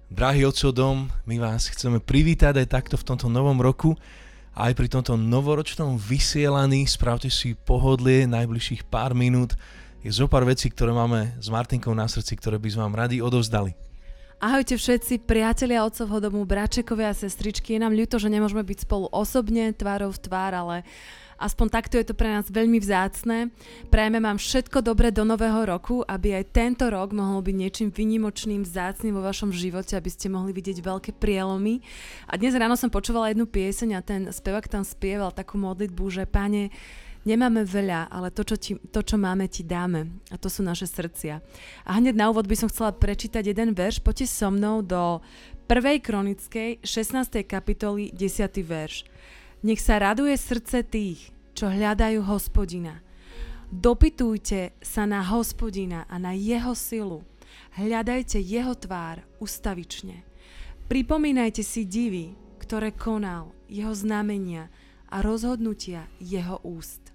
Drahý Otcov dom, my vás chceme privítať aj takto v tomto novom roku a aj pri tomto novoročnom vysielaní. Spravte si pohodlie najbližších pár minút. Je zo pár vecí, ktoré máme s Martinkou na srdci, ktoré by sme vám radi odovzdali. Ahojte všetci priatelia Otcovho domu, bračekovia a sestričky. Je nám ľúto, že nemôžeme byť spolu osobne, tvárou v tvár, ale aspoň takto je to pre nás veľmi vzácne. Prajeme vám všetko dobré do nového roku, aby aj tento rok mohol byť niečím výnimočným, vzácnym vo vašom živote, aby ste mohli vidieť veľké prielomy. A dnes ráno som počúvala jednu pieseň a ten spevák tam spieval takú modlitbu, že Pane, nemáme veľa, ale to, čo máme, ti dáme. A to sú naše srdcia. A hneď na úvod by som chcela prečítať jeden verš. Poďte so mnou do 1. Kronickej 16. kapitoly 10. verš. Nech sa raduje srdce tých, čo hľadajú Hospodina. Dopytujte sa na Hospodina a na jeho silu. Hľadajte jeho tvár ustavične. Pripomínajte si divy, ktoré konal, jeho znamenia a rozhodnutia jeho úst.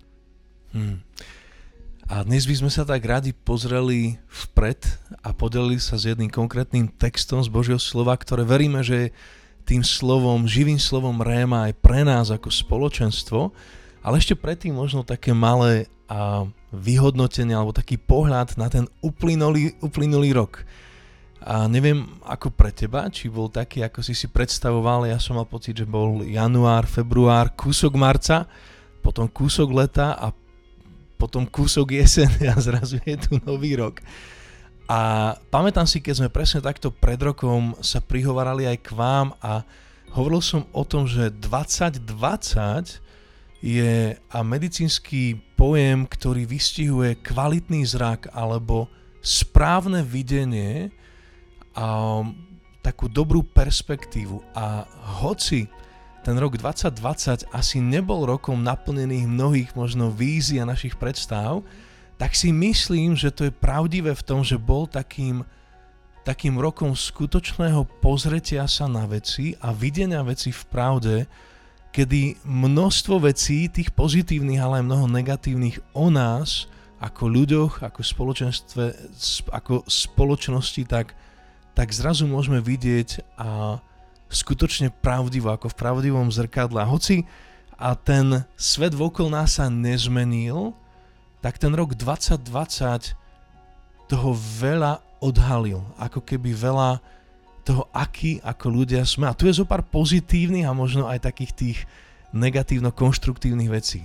A dnes by sme sa tak radi pozreli vpred a podelili sa s jedným konkrétnym textom z Božieho slova, ktoré veríme, že je tým slovom, živým slovom réma aj pre nás ako spoločenstvo, ale ešte predtým možno také malé vyhodnotenie alebo taký pohľad na ten uplynulý rok. A neviem ako pre teba, či bol taký, ako si predstavoval. Ja som mal pocit, že bol január, február, kúsok marca, potom kúsok leta a potom kúsok jesene a zrazu je tu nový rok. A pamätám si, keď sme presne takto pred rokom sa prihovarali aj k vám a hovoril som o tom, že 2020 je medicínsky pojem, ktorý vystihuje kvalitný zrak alebo správne videnie a takú dobrú perspektívu. A hoci ten rok 2020 asi nebol rokom naplnených mnohých možno vízií a našich predstav, tak si myslím, že to je pravdivé v tom, že bol takým rokom skutočného pozretia sa na veci a videnia veci v pravde, kedy množstvo vecí, tých pozitívnych, ale aj mnoho negatívnych o nás, ako ľuďoch, ako spoločenstve, ako spoločnosti, tak zrazu môžeme vidieť a skutočne pravdivo, ako v pravdivom zrkadle. Hoci a ten svet vokol nás sa nezmenil, tak ten rok 2020 toho veľa odhalil. Ako keby veľa toho, aký ako ľudia sme. A tu je zo pár pozitívnych a možno aj takých tých negatívno-konštruktívnych vecí.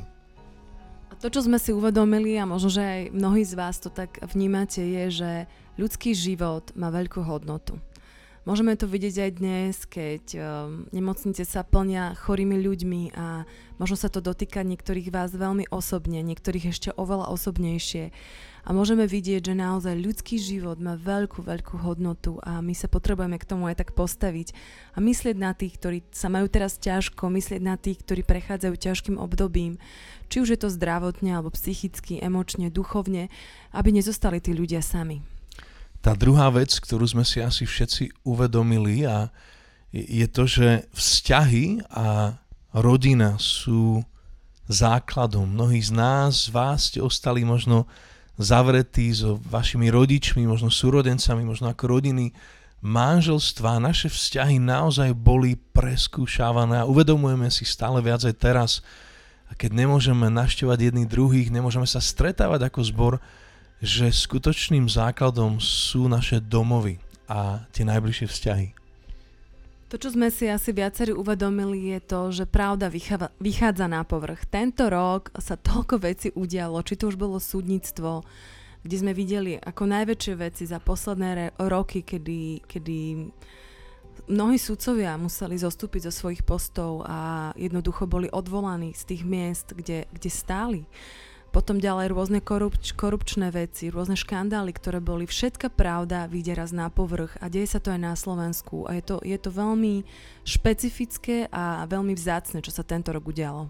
A to, čo sme si uvedomili, a možno, že aj mnohí z vás to tak vnímate, je, že ľudský život má veľkú hodnotu. Môžeme to vidieť aj dnes, keď nemocnice sa plnia chorými ľuďmi a možno sa to dotýka niektorých vás veľmi osobne, niektorých ešte oveľa osobnejšie. A môžeme vidieť, že naozaj ľudský život má veľkú hodnotu a my sa potrebujeme k tomu aj tak postaviť a myslieť na tých, ktorí sa majú teraz ťažko, myslieť na tých, ktorí prechádzajú ťažkým obdobím, či už je to zdravotne, alebo psychicky, emočne, duchovne, aby nezostali tí ľudia sami. Tá druhá vec, ktorú sme si asi všetci uvedomili, a je to, že vzťahy a rodina sú základom. Mnohí z nás, z vás ste ostali možno zavretí so vašimi rodičmi, možno súrodencami, možno ako rodiny, manželstva. Naše vzťahy naozaj boli preskúšavané a uvedomujeme si stále viac aj teraz, keď nemôžeme navštevovať jedných druhých, nemôžeme sa stretávať ako zbor, že skutočným základom sú naše domovy a tie najbližšie vzťahy. To, čo sme si asi viacerí uvedomili, je to, že pravda vychádza na povrch. Tento rok sa toľko vecí udialo, či to už bolo súdnictvo, kde sme videli ako najväčšie veci za posledné roky, kedy mnohí sudcovia museli zostúpiť zo svojich postov a jednoducho boli odvolaní z tých miest, kde stáli. Potom ďalej rôzne korupčné veci, rôzne škandály, ktoré boli. Všetká pravda vyjde raz na povrch a deje sa to aj na Slovensku. A je to veľmi špecifické a veľmi vzácne, čo sa tento rok udialo.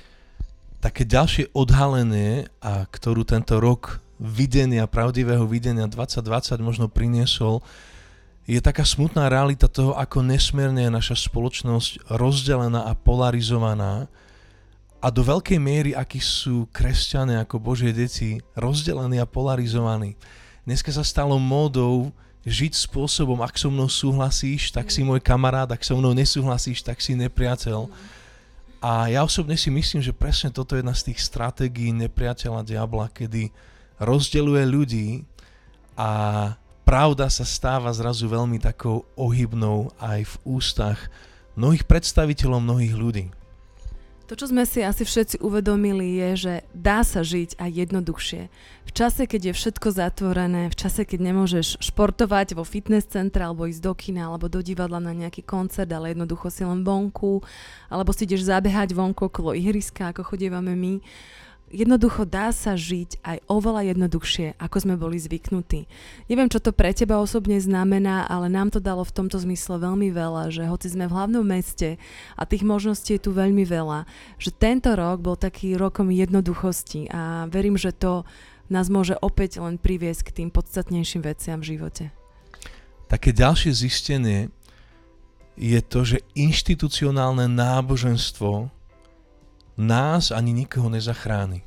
Také ďalšie odhalenie, ktorú tento rok pravdivého videnia 2020 možno priniesol, je taká smutná realita toho, ako nesmierne je naša spoločnosť rozdelená a polarizovaná. A do veľkej miery, akí sú kresťania ako Božie deti rozdelení a polarizovaní. Dneska sa stalo módou žiť spôsobom, ak so mnou súhlasíš, tak si môj kamarát, ak so mnou nesúhlasíš, tak si nepriateľ. A ja osobne si myslím, že presne toto je jedna z tých stratégií nepriateľa diabla, kedy rozdeľuje ľudí a pravda sa stáva zrazu veľmi takou ohybnou aj v ústach mnohých predstaviteľov mnohých ľudí. To, čo sme si asi všetci uvedomili, je, že dá sa žiť aj jednoduchšie. V čase, keď je všetko zatvorené, v čase, keď nemôžeš športovať vo fitness centre, alebo ísť do kina, alebo do divadla na nejaký koncert, ale jednoducho si len vonku, alebo si ideš zabehať vonku okolo ihriska, ako chodívame my. Jednoducho dá sa žiť aj oveľa jednoduchšie, ako sme boli zvyknutí. Neviem, čo to pre teba osobne znamená, ale nám to dalo v tomto zmysle veľmi veľa, že hoci sme v hlavnom meste a tých možností je tu veľmi veľa, že tento rok bol taký rokom jednoduchosti a verím, že to nás môže opäť len priviesť k tým podstatnejším veciam v živote. Také ďalšie zistenie je to, že inštitucionálne náboženstvo nás ani nikoho nezachráni.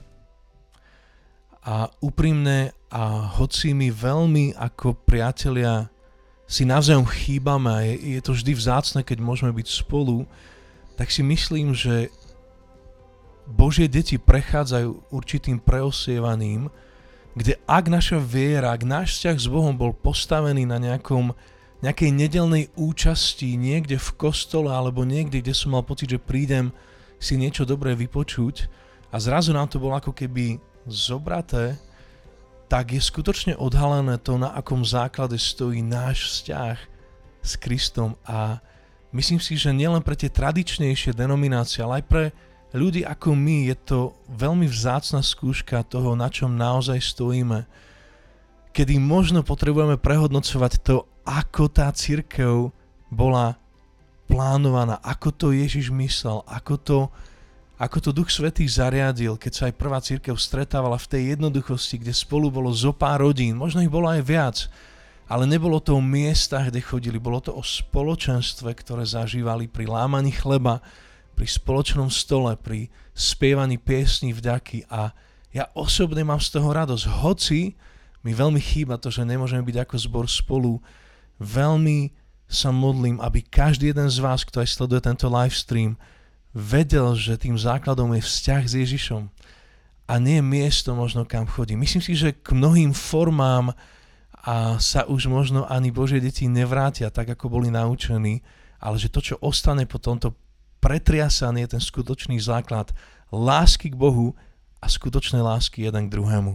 A úprimne, a hoci my veľmi ako priatelia si navzájom chýbame a je to vždy vzácne, keď môžeme byť spolu, tak si myslím, že Božie deti prechádzajú určitým preosievaním, kde ak naša viera, ak náš vzťah s Bohom bol postavený na nejakej nedeľnej účasti niekde v kostole alebo niekde, kde som mal pocit, že prídem si niečo dobré vypočuť a zrazu nám to bolo ako keby zobraté, tak je skutočne odhalené to, na akom základe stojí náš vzťah s Kristom. A myslím si, že nielen pre tie tradičnejšie denominácie, ale aj pre ľudí ako my je to veľmi vzácna skúška toho, na čom naozaj stojíme. Kedy možno potrebujeme prehodnocovať to, ako tá cirkev bola plánovaná, ako to Ježiš myslel, ako to Duch Svätý zariadil, keď sa aj prvá cirkev stretávala v tej jednoduchosti, kde spolu bolo zo pár rodín, možno ich bolo aj viac, ale nebolo to o miestach, kde chodili, bolo to o spoločenstve, ktoré zažívali pri lámaní chleba, pri spoločnom stole, pri spievaní piesní vďaky a ja osobne mám z toho radosť, hoci mi veľmi chýba to, že nemôžeme byť ako zbor spolu, veľmi sa modlím, aby každý jeden z vás, kto aj sleduje tento livestream, vedel, že tým základom je vzťah s Ježišom a nie miesto možno kam chodí. Myslím si, že k mnohým formám a sa už možno ani Božie deti nevrátia tak, ako boli naučení, ale že to, čo ostane po tomto pretriasaný, je ten skutočný základ lásky k Bohu a skutočnej lásky jeden k druhému.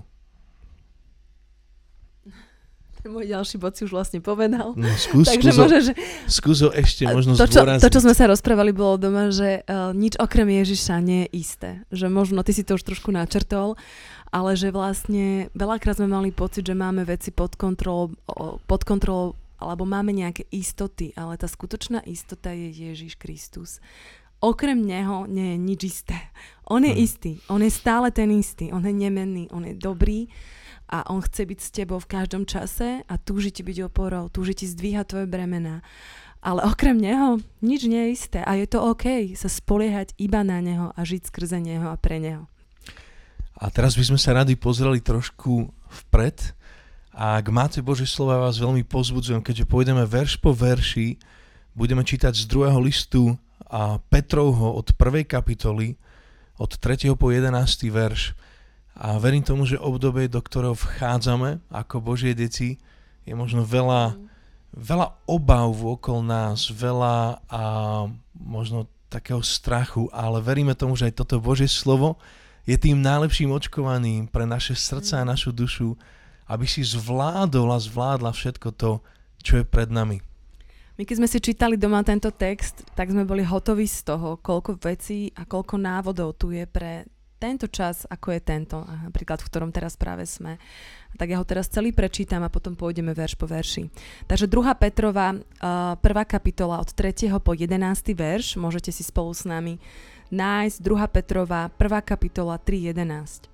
Môj ďalší bod si už vlastne povedal. No, skús ho ešte možno zdôrazniť. To, čo sme sa rozprávali, bolo doma, že nič okrem Ježiša nie je isté. Že možno, ty si to už trošku načrtol, ale že vlastne veľakrát sme mali pocit, že máme veci pod kontrolou, alebo máme nejaké istoty, ale tá skutočná istota je Ježiš Kristus. Okrem neho nie je nič isté. On je istý, on je stále ten istý, on je nemenný, on je dobrý, a on chce byť s tebou v každom čase a túži ti byť oporou, túži ti zdvíhať tvoje bremená. Ale okrem neho nič nie je isté a je to OK sa spoliehať iba na neho a žiť skrze neho a pre neho. A teraz by sme sa radi pozreli trošku vpred a ak máte Božie slova, ja vás veľmi pozbudzujem, keďže pôjdeme verš po verši, budeme čítať z 2. listu a Petrovho od 1. kapitoly, od 3. po 11. verš. A verím tomu, že obdobie, do ktorého vchádzame ako Božie deti, je možno veľa obav okolo nás, veľa a možno takého strachu, ale veríme tomu, že aj toto Božie slovo je tým najlepším očkovaním pre naše srdce a našu dušu, aby si zvládol a zvládla všetko to, čo je pred nami. My keď sme si čítali doma tento text, tak sme boli hotoví z toho, koľko vecí a koľko návodov tu je pre tento čas, ako je tento, napríklad v ktorom teraz práve sme. Tak ja ho teraz celý prečítam a potom pôjdeme verš po verši. Takže 2. Petrova, 1. kapitola od 3. po 11. verš, môžete si spolu s nami nájsť 2. Petrova, 1. kapitola 3.11.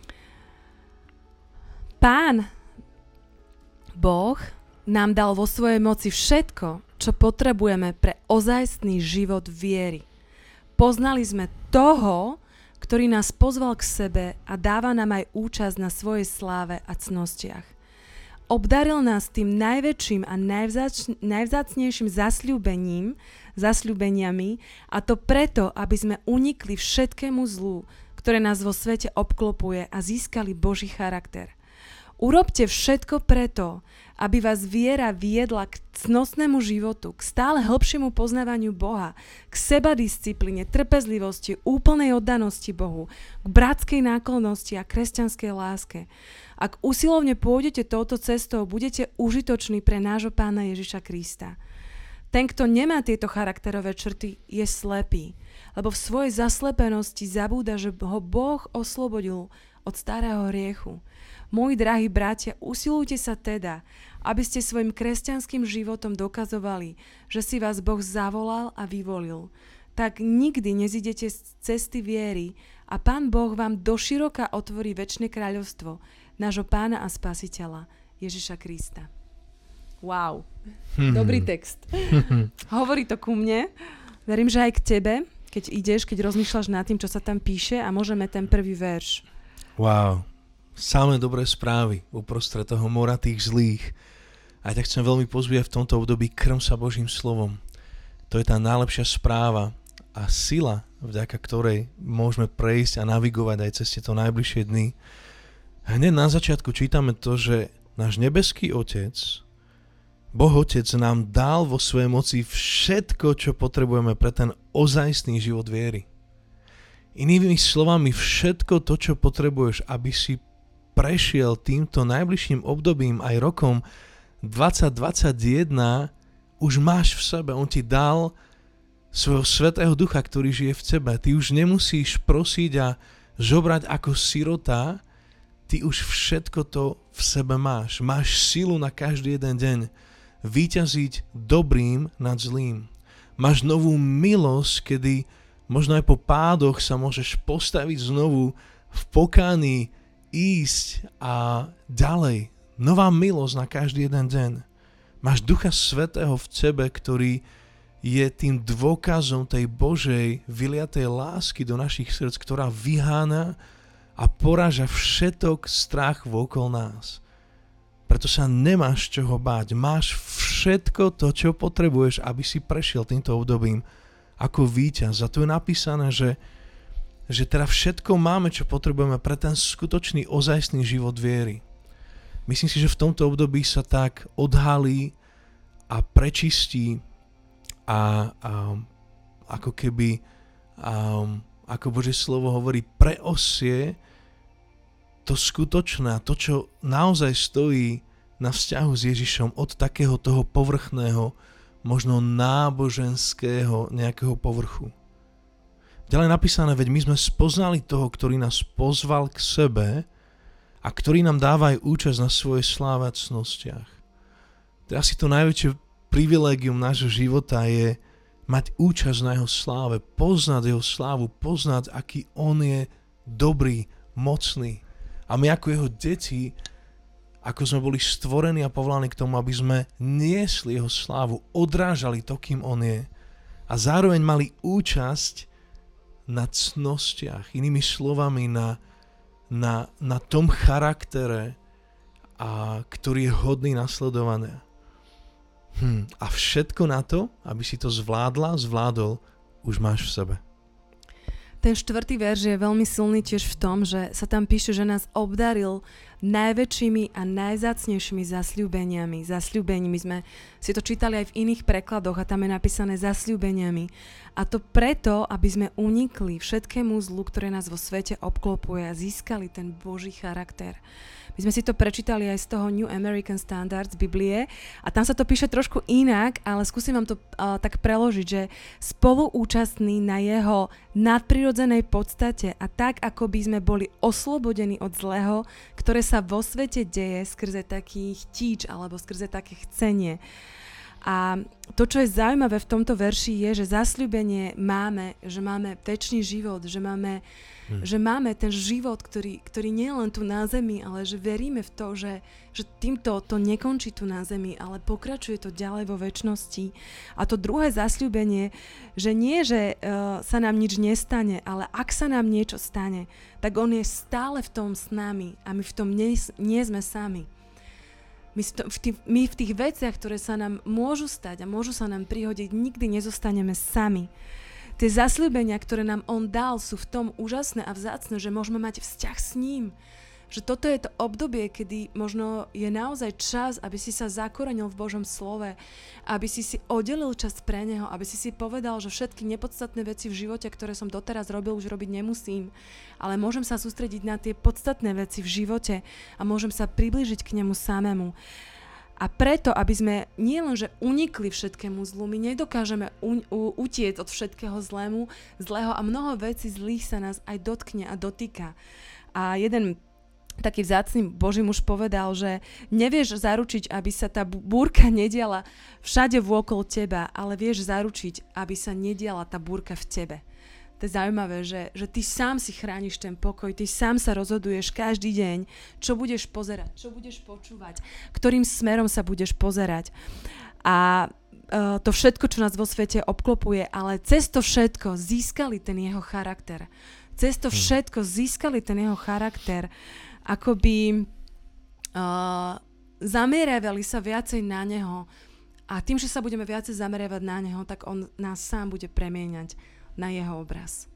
Pán Boh nám dal vo svojej moci všetko, čo potrebujeme pre ozajstný život viery. Poznali sme toho, ktorý nás pozval k sebe a dáva nám aj účasť na svojej sláve a cnostiach. obdaril nás tým najväčším a najvzácnejším zasľúbeniami, a to preto, aby sme unikli všetkému zlu, ktoré nás vo svete obklopuje, a získali Boží charakter. Urobte všetko preto, aby vás viera viedla k cnostnému životu, k stále hlbšiemu poznávaniu Boha, k sebadisciplíne, trpezlivosti, úplnej oddanosti Bohu, k bratskej náklonnosti a kresťanskej láske. Ak usilovne pôjdete touto cestou, budete užitoční pre nášho Pána Ježiša Krista. Ten, kto nemá tieto charakterové črty, je slepý, lebo v svojej zaslepenosti zabúda, že ho Boh oslobodil od starého hriechu. Moji drahí bratia, usilujte sa teda, aby ste svojim kresťanským životom dokazovali, že si vás Boh zavolal a vyvolil. Tak nikdy nezidete z cesty viery a Pán Boh vám doširoka otvorí večné kráľovstvo nášho Pána a Spasiteľa Ježiša Krista. Wow, dobrý text. Hovorí to ku mne, verím, že aj k tebe, keď ideš, keď rozmýšľaš nad tým, čo sa tam píše, a môžeme ten prvý verš. Wow. Samé dobré správy uprostred toho mora tých zlých. A ja ťa chcem veľmi pozvieť v tomto období, krm sa Božím slovom. To je tá najlepšia správa a sila, vďaka ktorej môžeme prejsť a navigovať aj cez tieto najbližšie dny. Hneď na začiatku čítame to, že náš nebeský Otec, Boh Otec, nám dal vo svojej moci všetko, čo potrebujeme pre ten ozajstný život viery. Inými slovami, všetko to, čo potrebuješ, aby si prešiel týmto najbližším obdobím aj rokom 2021, už máš v sebe. On ti dal svojho Svätého Ducha, ktorý žije v tebe. Ty už nemusíš prosiť a žobrať ako sirota, ty už všetko to v sebe máš. Máš silu na každý jeden deň víťaziť dobrým nad zlým. Máš novú milosť, kedy možno aj po pádoch sa môžeš postaviť znovu v pokáni, ísť a ďalej. Nová milosť na každý jeden deň. Máš Ducha Svätého v tebe, ktorý je tým dôkazom tej Božej vyliatej lásky do našich srdc, ktorá vyháňa a poráža všetok strach vokol nás. Preto sa nemáš čoho báť. Máš všetko to, čo potrebuješ, aby si prešiel týmto obdobím ako víťaz. A tu je napísané, že teda všetko máme, čo potrebujeme pre ten skutočný ozajstný život viery. Myslím si, že v tomto období sa tak odhalí a prečistí a ako keby, ako Božie slovo hovorí, preosie to skutočné, to, čo naozaj stojí na vzťahu s Ježišom, od takého toho povrchného, možno náboženského nejakého povrchu. Ďalej napísané, veď my sme spoznali toho, ktorý nás pozval k sebe a ktorý nám dáva aj účasť na svojej sláve a cnostiach. To je asi to najväčšie privilégium nášho života, je mať účasť na jeho sláve, poznať jeho slávu, poznať, aký on je dobrý, mocný. A my ako jeho deti, ako sme boli stvorení a povolaní k tomu, aby sme niesli jeho slávu, odrážali to, kým on je, a zároveň mali účasť na cnostiach, inými slovami na tom charaktere, ktorý je hodný nasledovania. A všetko na to, aby si to zvládol, už máš v sebe. Ten 4. verš je veľmi silný tiež v tom, že sa tam píše, že nás obdaril najväčšími a najzácnejšími zasľúbeniami. My sme si to čítali aj v iných prekladoch a tam je napísané zasľúbeniami. A to preto, aby sme unikli všetkému zlu, ktoré nás vo svete obklopuje, a získali ten Boží charakter. My sme si to prečítali aj z toho New American Standard z Biblie a tam sa to píše trošku inak, ale skúsim vám to tak preložiť, že spoluúčastní na jeho nadprirodzenej podstate a tak, ako by sme boli oslobodení od zlého, ktoré sa vo svete deje skrze taký chtíč alebo skrze také chcenie. A to, čo je zaujímavé v tomto verši, je, že zasľúbenie máme, že máme večný život, že máme ten život, ktorý nie je len tu na zemi, ale že veríme v to, že týmto to nekončí tu na zemi, ale pokračuje to ďalej vo večnosti. A to druhé zasľúbenie, že nie, že sa nám nič nestane, ale ak sa nám niečo stane, tak on je stále v tom s nami a my v tom nie sme sami. My v tých veciach, ktoré sa nám môžu stať a môžu sa nám prihodiť, nikdy nezostaneme sami. Tie zasľúbenia, ktoré nám on dal, sú v tom úžasné a vzácne, že môžeme mať vzťah s ním. Že toto je to obdobie, kedy možno je naozaj čas, aby si sa zakorenil v Božom slove, aby si oddelil čas pre neho, aby si povedal, že všetky nepodstatné veci v živote, ktoré som doteraz robil, už robiť nemusím, ale môžem sa sústrediť na tie podstatné veci v živote a môžem sa priblížiť k nemu samému. A preto, aby sme nielenže unikli všetkému zlu, my nedokážeme utiecť od všetkého zlého a mnoho vecí zlých sa nás aj dotkne a dotýka. A jeden taký vzácny Boží muž povedal, že nevieš zaručiť, aby sa tá búrka nediala všade vôkol teba, ale vieš zaručiť, aby sa nediala tá búrka v tebe. To je zaujímavé, že ty sám si chrániš ten pokoj, ty sám sa rozhoduješ každý deň, čo budeš pozerať, čo budeš počúvať, ktorým smerom sa budeš pozerať. A to všetko, čo nás vo svete obklopuje, ale cez to všetko získali ten jeho charakter. Cez to všetko získali ten jeho charakter, akoby zameriavali sa viacej na neho a tým, že sa budeme viacej zameriavať na neho, tak on nás sám bude premieňať na jeho obraz.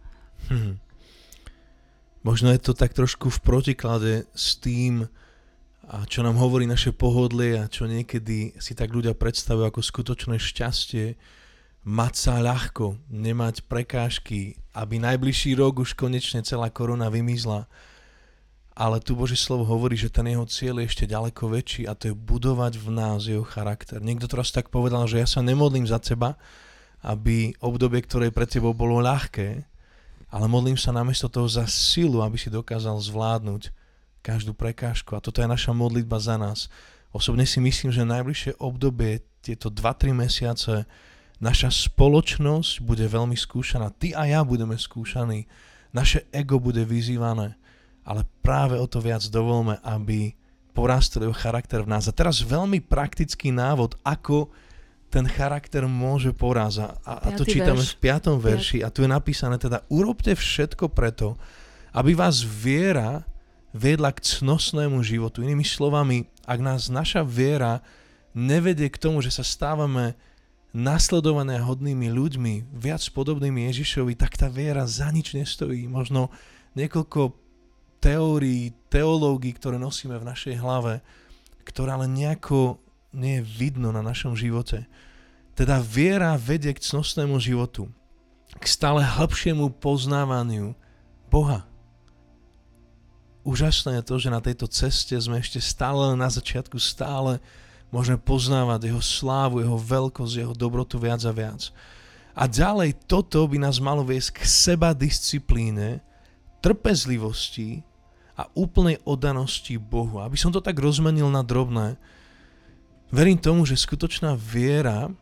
Možno je to tak trošku v protiklade s tým, čo nám hovorí naše pohodlie a čo niekedy si tak ľudia predstavujú ako skutočné šťastie, mať sa ľahko, nemať prekážky, aby najbližší rok už konečne celá korona vymizla. Ale tu Božie slovo hovorí, že ten jeho cieľ je ešte ďaleko väčší a to je budovať v nás jeho charakter. Niekto to raz tak povedal, že ja sa nemodlím za teba, aby obdobie, ktoré pre tebou bolo ľahké, ale modlím sa namiesto toho za silu, aby si dokázal zvládnuť každú prekážku. A toto je naša modlitba za nás. Osobne si myslím, že najbližšie obdobie, tieto 2-3 mesiace, naša spoločnosť bude veľmi skúšaná. Ty a ja budeme skúšaní. Naše ego bude vyzývané. Ale práve o to viac dovolme, aby porastol jeho charakter v nás. A teraz veľmi praktický návod, ako ten charakter môže porázať. A to čítame v 5. verši. A tu je napísané teda, urobte všetko preto, aby vás viera viedla k cnostnému životu. Inými slovami, ak nás naša viera nevedie k tomu, že sa stávame nasledované hodnými ľuďmi, viac podobnými Ježišovi, tak tá viera za nič nestojí. Možno niekoľko teórií, teológií, ktoré nosíme v našej hlave, ktorá len nejako nie je vidno na našom živote. Teda viera vedie k cnostnému životu, k stále hlbšiemu poznávaniu Boha. Úžasné je to, že na tejto ceste sme ešte stále na začiatku, stále môžeme poznávať jeho slávu, jeho veľkosť, jeho dobrotu viac a viac. A ďalej toto by nás malo viesť k sebadisciplíne, trpezlivosti a úplnej oddanosti Bohu. Aby som to tak rozmenil na drobné, verím tomu, že skutočná viera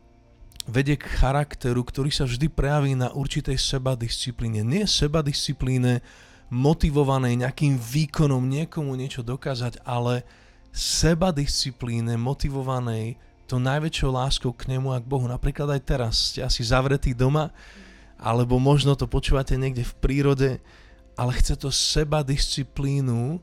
vedie k charakteru, ktorý sa vždy prejaví na určitej sebadisciplíne. Nie sebadisciplíne motivovanej nejakým výkonom niekomu niečo dokázať, ale sebadisciplíne motivovanej to najväčšou láskou k nemu a k Bohu. Napríklad aj teraz ste asi zavretí doma, alebo možno to počúvate niekde v prírode, ale chce to sebadisciplínu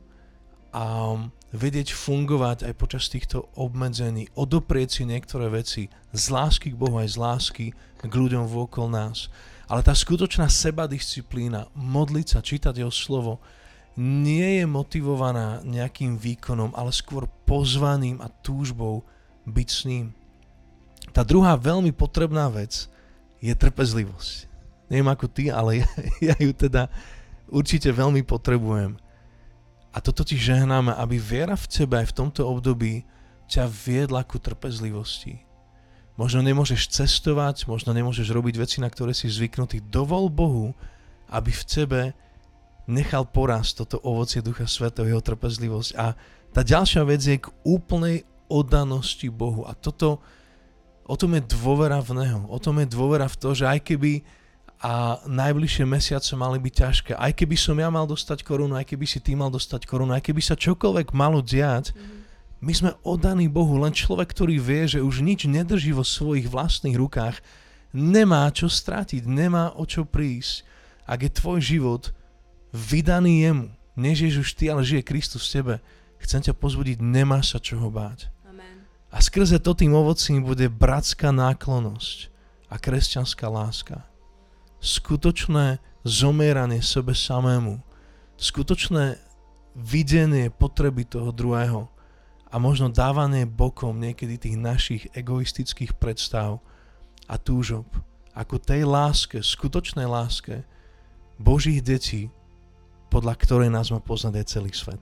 a vedieť fungovať aj počas týchto obmedzení, odoprieť si niektoré veci z lásky k Bohu aj z lásky k ľuďom vôkol nás. Ale tá skutočná sebadisciplína, modliť sa, čítať jeho slovo, nie je motivovaná nejakým výkonom, ale skôr pozvaním a túžbou byť s ním. Tá druhá veľmi potrebná vec je trpezlivosť. Neviem ako ty, ale ja ju teda určite veľmi potrebujem. A toto ti žehnáme, aby viera v tebe aj v tomto období ťa viedla ku trpezlivosti. Možno nemôžeš cestovať, možno nemôžeš robiť veci, na ktoré si zvyknutý. Dovol Bohu, aby v tebe nechal porásť toto ovocie Ducha Svätého, jeho trpezlivosť. A tá ďalšia vec je k úplnej oddanosti Bohu. A toto, o tom je dôvera v Neho. O tom je dôvera v to, že aj keby a najbližšie mesiace mali byť ťažké. Aj keby som ja mal dostať korunu, aj keby si ty mal dostať korunu, aj keby sa čokoľvek malo diať, my sme oddaní Bohu. Len človek, ktorý vie, že už nič nedrží vo svojich vlastných rukách, nemá čo stratiť, nemá o čo prísť. Ak je tvoj život vydaný jemu, nežiješ už ty, ale žije Kristus v tebe, Chcem ťa pozbudiť, nemáš sa čoho báť. Amen. A skrze to tým ovocím bude bratská náklonnosť a kresťanská láska. Skutočné zomieranie sebe samému. Skutočné videnie potreby toho druhého. A možno dávanie bokom niekedy tých našich egoistických predstav a túžob. Ako tej láske, skutočnej láske Božích detí, podľa ktorej nás má poznať aj celý svet.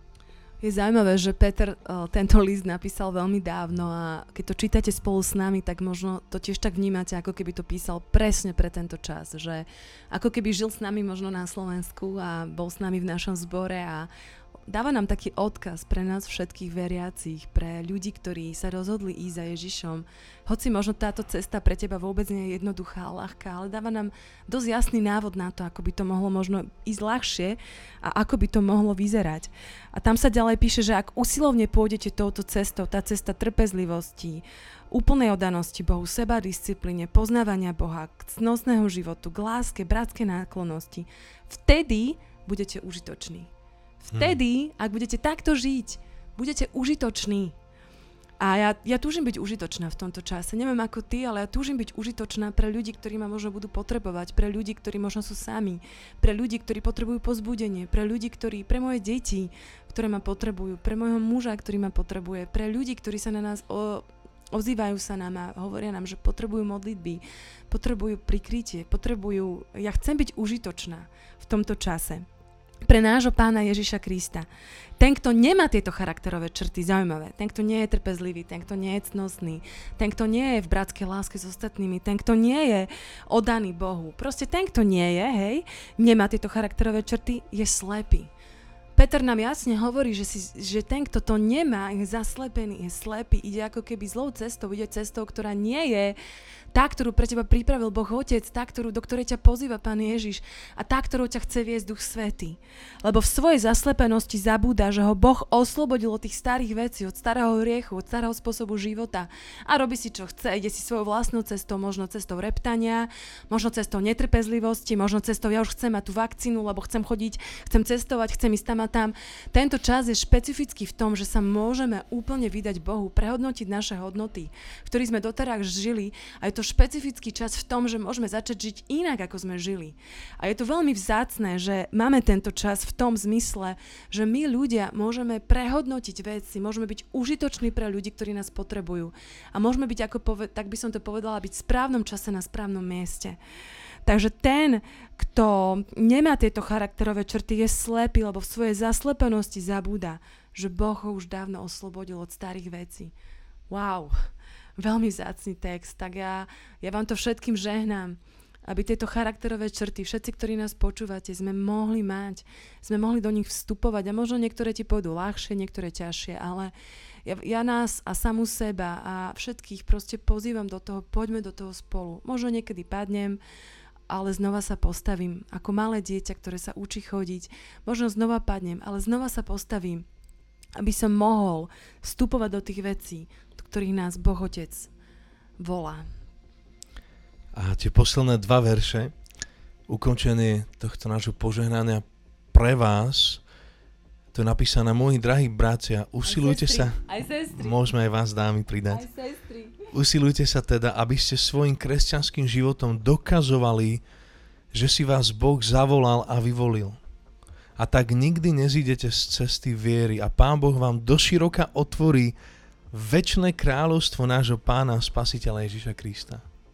Je zaujímavé, že Peter tento list napísal veľmi dávno a keď to čítate spolu s nami, tak možno to tiež tak vnímate, ako keby to písal presne pre tento čas. Že ako keby žil s nami možno na Slovensku a bol s nami v našom zbore a dáva nám taký odkaz pre nás všetkých veriacich, pre ľudí, ktorí sa rozhodli ísť za Ježišom. Hoci možno táto cesta pre teba vôbec nie je jednoduchá a ľahká, ale dáva nám dosť jasný návod na to, ako by to mohlo možno ísť ľahšie a ako by to mohlo vyzerať. A tam sa ďalej píše, že ak usilovne pôjdete touto cestou, tá cesta trpezlivosti, úplnej oddanosti Bohu, sebadisciplíne, poznávania Boha, k cnostného životu, k láske, bratskej náklonnosti, vtedy budete užitoční. Vtedy, ak budete takto žiť, budete užitoční. A ja túžim byť užitočná v tomto čase. Neviem ako ty, ale ja túžim byť užitočná pre ľudí, ktorí ma možno budú potrebovať, pre ľudí, ktorí možno sú sami, pre ľudí, ktorí potrebujú povzbudenie, pre ľudí, pre moje deti, ktoré ma potrebujú, pre môjho muža, ktorý ma potrebuje, pre ľudí, ktorí sa na nás ozývajú sa nám a hovoria nám, že potrebujú modlitby, potrebujú prikrytie, ja chcem byť užitočná v tomto čase. Pre nášho Pána Ježiša Krista. Ten, kto nemá tieto charakterové črty, zaujímavé, ten, kto nie je trpezlivý, ten, kto nie je cnostný, ten, kto nie je v bratskej láske s ostatnými, ten, kto nie je oddaný Bohu, proste ten, kto nie je, nemá tieto charakterové črty, je slepý. Peter nám jasne hovorí, že ten, kto to nemá, je zaslepený, je slepý, ide ako keby zlou cestou, ide cestou, ktorá nie je tá, ktorú pre teba pripravil Boh Otec, tá, do ktorej ťa pozýva Pán Ježiš a tá, ktorou ťa chce viesť Duch Svätý. Lebo v svojej zaslepenosti zabúda, že ho Boh oslobodil od tých starých vecí, od starého hriechu, od starého spôsobu života a robí si, čo chce, ide si svojou vlastnou cestou, možno cestou reptania, možno cestou netrpezlivosti, možno cestou ja už chcem mať tú vakcínu, lebo chcem chodiť, chcem cestovať, chcem ísť tam a tam. Tento čas je špecifický v tom, že sa môžeme úplne vydať Bohu, prehodnotiť naše hodnoty, v ktorých sme doteraz žili a je to špecifický čas v tom, že môžeme začať žiť inak, ako sme žili. A je to veľmi vzácne, že máme tento čas v tom zmysle, že my ľudia môžeme prehodnotiť veci, môžeme byť užitoční pre ľudí, ktorí nás potrebujú. A môžeme byť, tak by som to povedala, byť v správnom čase na správnom mieste. Takže ten, kto nemá tieto charakterové črty, je slepý, lebo v svojej zaslepenosti zabúda, že Boh ho už dávno oslobodil od starých vecí. Wow, veľmi vzácny text. Tak ja vám to všetkým žehnám, aby tieto charakterové črty, všetci, ktorí nás počúvate, sme mohli mať, sme mohli do nich vstupovať a možno niektoré ti pôjdu ľahšie, niektoré ťažšie, ale ja nás a samú seba a všetkých proste pozývam do toho, poďme do toho spolu. Možno niekedy padnem, ale znova sa postavím ako malé dieťa, ktoré sa učí chodiť. Možno znova padnem, ale znova sa postavím, aby som mohol vstupovať do tých vecí, do ktorých nás Boh Otec volá. A tie posledné 2 verše, ukončenie tohto nášho požehnania pre vás, to je napísané: moji drahí bratia, usilujte sa, môžeme aj vás dámy pridať, usilujte sa teda, aby ste svojim kresťanským životom dokazovali, že si vás Boh zavolal a vyvolil. A tak nikdy nezídete z cesty viery a Pán Boh vám doširoka otvorí večné kráľovstvo nášho Pána a Spasiteľa Ježiša Krista.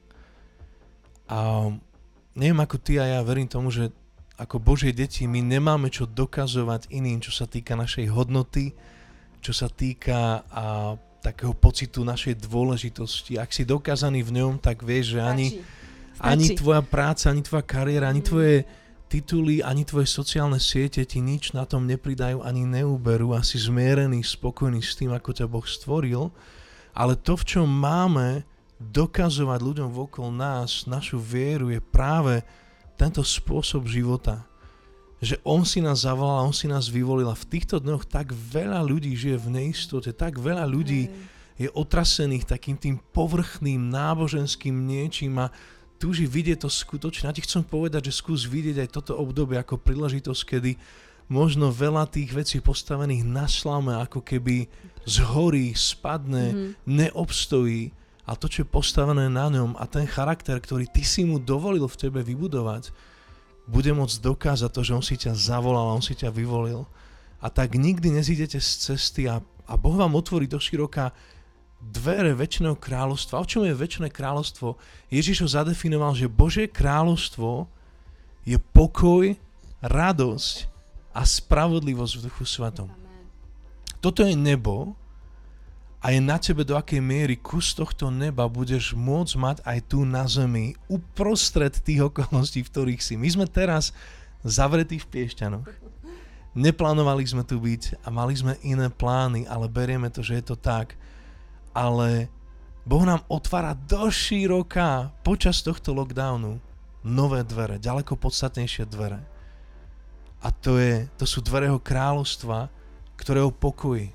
A neviem ako ty a ja verím tomu, že ako Božie deti my nemáme čo dokazovať iným, čo sa týka našej hodnoty, čo sa týka takého pocitu našej dôležitosti. Ak si dokázaný v ňom, tak vieš, že ani tvoja práca, ani tvoja kariéra, ani tvoje tituly, ani tvoje sociálne siete ti nič na tom nepridajú, ani neuberú a si zmierený, spokojný s tým, ako ťa Boh stvoril. Ale to, v čom máme dokazovať ľuďom vokolo nás našu vieru, je práve tento spôsob života. Že on si nás zavolal, on si nás vyvolil a v týchto dňoch tak veľa ľudí žije v neistote, tak veľa ľudí je otrasených takým tým povrchným náboženským niečím a túži vidieť to skutočne. Ja ti chcem povedať, že skús vidieť aj toto obdobie ako príležitosť, kedy možno veľa tých vecí postavených na slame, ako keby zhorí, spadne, neobstojí. A to, čo je postavené na ňom a ten charakter, ktorý ty si mu dovolil v tebe vybudovať, bude môcť dokázať to, že on si ťa zavolal a on si ťa vyvolil. A tak nikdy nezídete z cesty a Boh vám otvorí do široka dvere večného kráľovstva. O čom je večné kráľovstvo? Ježiš ho zadefinoval, že Božie kráľovstvo je pokoj, radosť a spravodlivosť v Duchu Svätom. Toto je nebo a je na tebe, do akej miery kus tohto neba budeš môcť mať aj tu na zemi, uprostred tých okolností, v ktorých si. My sme teraz zavretí v Piešťanoch. Neplánovali sme tu byť a mali sme iné plány, ale berieme to, že je to tak. Ale Boh nám otvára doširoka počas tohto lockdownu nové dvere, ďaleko podstatnejšie dvere. A to sú dvere jeho kráľovstva, ktorého pokojí.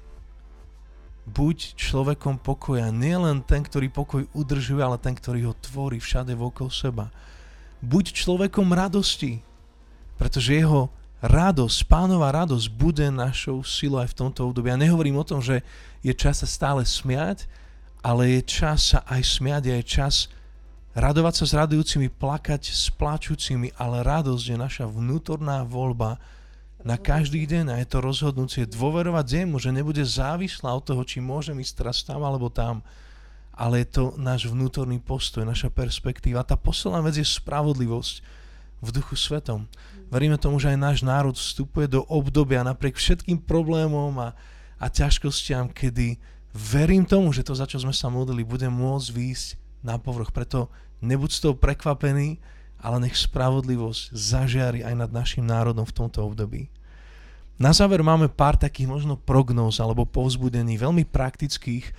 Buď človekom pokoja, nie len ten, ktorý pokoj udržuje, ale ten, ktorý ho tvorí všade okolo seba. Buď človekom radosti, pretože jeho radosť, Pánova radosť bude našou silou aj v tomto období. Ja nehovorím o tom, že je čas sa stále smiať, ale je čas sa aj smiať a je čas radovať sa s radujúcimi, plakať s plačúcimi, ale radosť je naša vnútorná voľba na každý deň a je to rozhodnutie dôverovať jemu, že nebude závislá od toho, či môžem ísť teraz tam alebo tam, ale je to náš vnútorný postoj, naša perspektíva. Tá posledná vec je spravodlivosť v Duchu Svetom. Veríme tomu, že aj náš národ vstupuje do obdobia napriek všetkým problémom a ťažkostiam, kedy verím tomu, že to, za čo sme sa modlili, bude môcť výjsť na povrch. Preto nebuď z toho prekvapený, ale nech spravodlivosť zažiari aj nad našim národom v tomto období. Na záver máme pár takých možno prognóz alebo povzbudení, veľmi praktických.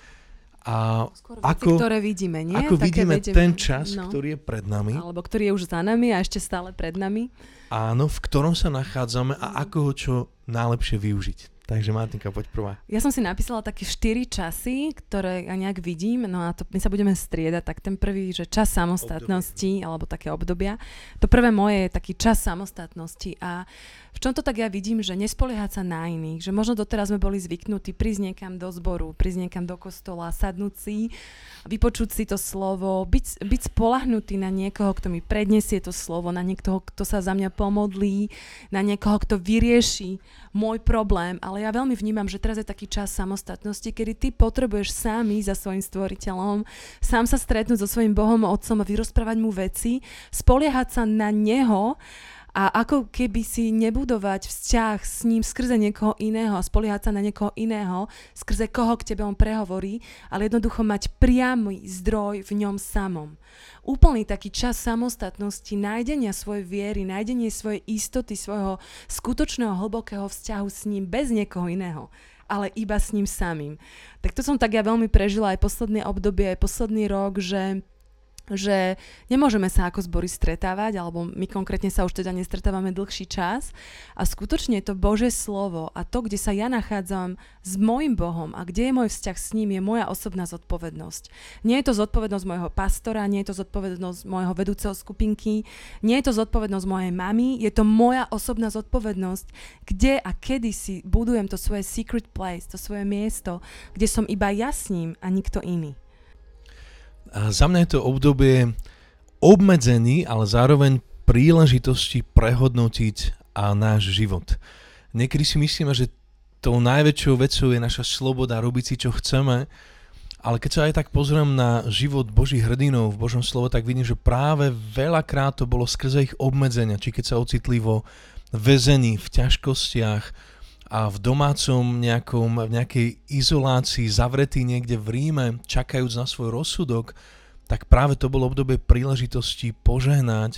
A veci, ktoré vidíme, nie? Ako vidíme ten čas, ktorý je pred nami. Alebo ktorý je už za nami a ešte stále pred nami. Áno, v ktorom sa nachádzame a ako ho čo najlepšie využiť. Takže Martinka, poď prvá. Ja som si napísala také 4 časy, ktoré ja nejak vidím, no a to my sa budeme striedať. Tak ten prvý, že čas samostatnosti, alebo také obdobia. To prvé moje je taký čas samostatnosti a v čom to tak ja vidím, že nespoliehať sa na iných, že možno doteraz sme boli zvyknutí prísť niekam do zboru, prísť niekam do kostola, sadnúť si, vypočuť si to slovo, byť spolahnutý na niekoho, kto mi predniesie to slovo, na niekoho, kto sa za mňa pomodlí, na niekoho, kto vyrieši môj problém, ale ja veľmi vnímam, že teraz je taký čas samostatnosti, kedy ty potrebuješ sám ísť za svojím stvoriteľom, sám sa stretnúť so svojím Bohom, Otcom a vyrozprávať mu veci, spoliehať sa na neho a ako keby si nebudovať vzťah s ním skrze niekoho iného a spoliehať sa na niekoho iného, skrze koho k tebe on prehovorí, ale jednoducho mať priamy zdroj v ňom samom. Úplný taký čas samostatnosti, nájdenia svojej viery, nájdenie svojej istoty, svojho skutočného hlbokého vzťahu s ním bez niekoho iného, ale iba s ním samým. Tak to som tak ja veľmi prežila aj posledné obdobie, aj posledný rok, že nemôžeme sa ako zbory stretávať, alebo my konkrétne sa už teda nestretávame dlhší čas a skutočne je to Božie slovo a to, kde sa ja nachádzam s môjim Bohom a kde je môj vzťah s ním, je moja osobná zodpovednosť. Nie je to zodpovednosť môjho pastora, nie je to zodpovednosť môjho vedúceho skupinky, nie je to zodpovednosť mojej mamy, je to moja osobná zodpovednosť, kde a kedy si budujem to svoje secret place, to svoje miesto, kde som iba ja s ním a nikto iný. A za mňa je to obdobie obmedzení, ale zároveň príležitosti prehodnotiť a náš život. Niekedy si myslíme, že tou najväčšou vecou je naša sloboda robiť si, čo chceme, ale keď sa aj tak pozriem na život Božích hrdinov v Božom slove, tak vidím, že práve veľakrát to bolo skrze ich obmedzenia, či keď sa ocitli vo väzení, v ťažkostiach, a v domácom v nejakej izolácii, zavretý niekde v Ríme, čakajúc na svoj rozsudok, tak práve to bolo obdobie príležitosti požehnať,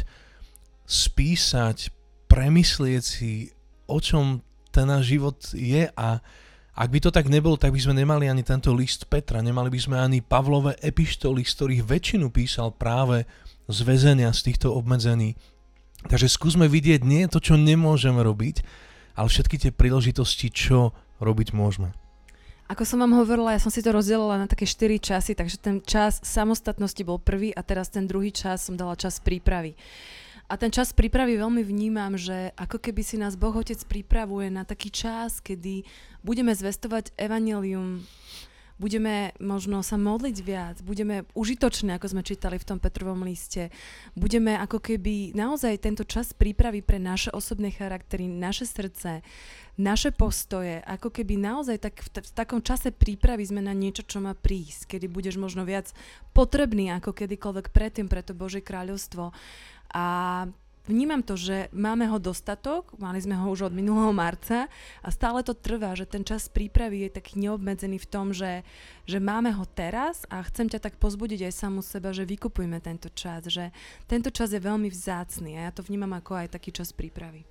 spísať, premyslieť si, o čom ten náš život je a ak by to tak nebolo, tak by sme nemali ani tento list Petra, nemali by sme ani Pavlové epištoly, z ktorých väčšinu písal práve z väzenia, z týchto obmedzení. Takže skúsme vidieť nie to, čo nemôžeme robiť, ale všetky tie príležitosti, čo robiť môžeme. Ako som vám hovorila, ja som si to rozdelila na také 4 časy, takže ten čas samostatnosti bol prvý a teraz ten druhý čas som dala čas prípravy. A ten čas prípravy veľmi vnímam, že ako keby si nás Boh Otec pripravuje na taký čas, kedy budeme zvestovať evanjelium, budeme možno sa modliť viac, budeme užitoční, ako sme čítali v tom Petrovom liste, budeme ako keby naozaj tento čas prípravy pre naše osobné charaktery, naše srdce, naše postoje, ako keby naozaj v takom čase prípravy sme na niečo, čo má prísť, kedy budeš možno viac potrebný ako kedykoľvek predtým pre to Božie kráľovstvo. A vnímam to, že máme ho dostatok, mali sme ho už od minulého marca a stále to trvá, že ten čas prípravy je taký neobmedzený v tom, že máme ho teraz a chcem ťa tak pozbudiť aj samu seba, že vykupujme tento čas, že tento čas je veľmi vzácny a ja to vnímam ako aj taký čas prípravy.